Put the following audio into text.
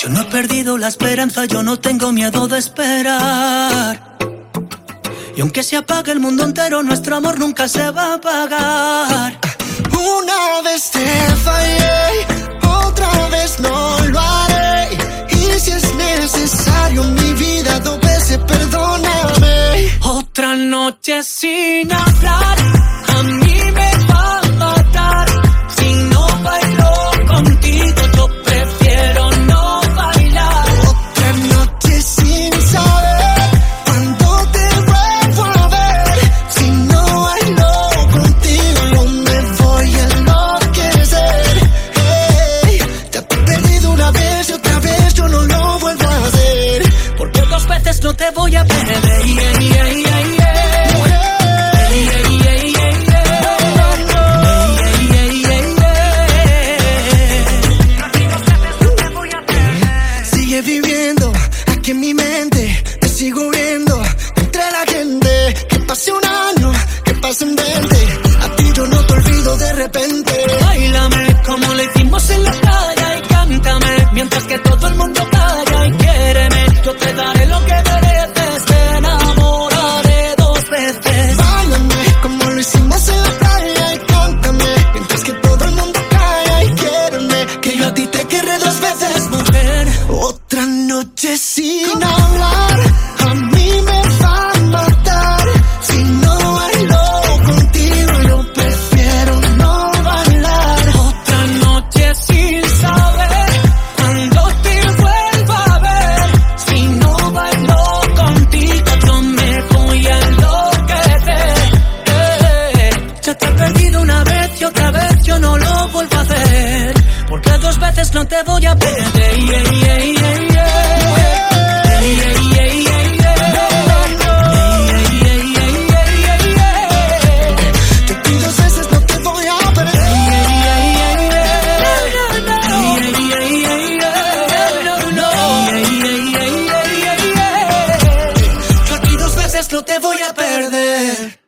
Yo no he perdido la esperanza, yo no tengo miedo de esperar. Y aunque se apague el mundo entero, nuestro amor nunca se va a apagar. Una vez te fallé, otra vez no lo haré. Y si es necesario en mi vida, 2 veces perdóname. Otra noche sin hablar, a mí me va a matar. Si no bailo contigo, yo prefiero no bailar. Otra noche sin saber cuándo te vuelvo a ver. Si no bailo contigo, yo me voy a enloquecer. Hey, ya te he perdido una vez y otra vez yo no lo vuelvo a hacer. Porque 2 veces no te voy a perder. Sigue viviendo aquí en mi mente, te sigo viendo entre la gente. Que pase un año, que pasen 20, a ti yo no te olvido de repente. Báilame como lo hicimos en la playa y cántame mientras que todo el mundo calla y quiéreme. Yo te daré lo que mereces, te enamoraré 2 veces. Báilame como lo hicimos en la playa y cántame mientras que todo el mundo calla y quiéreme. Que yo a ti te querré 2 veces, mujer. Otra noche sin hablar, a mí me va a matar. Si no bailo contigo, yo prefiero no bailar. Otra noche sin saber cuándo te vuelva a ver. Si no bailo contigo, yo me voy a enloquecer. Ya te he perdido una vez y otra vez yo no lo vuelvo a hacer. Porque 2 veces no te voy a perder. No te voy a perder.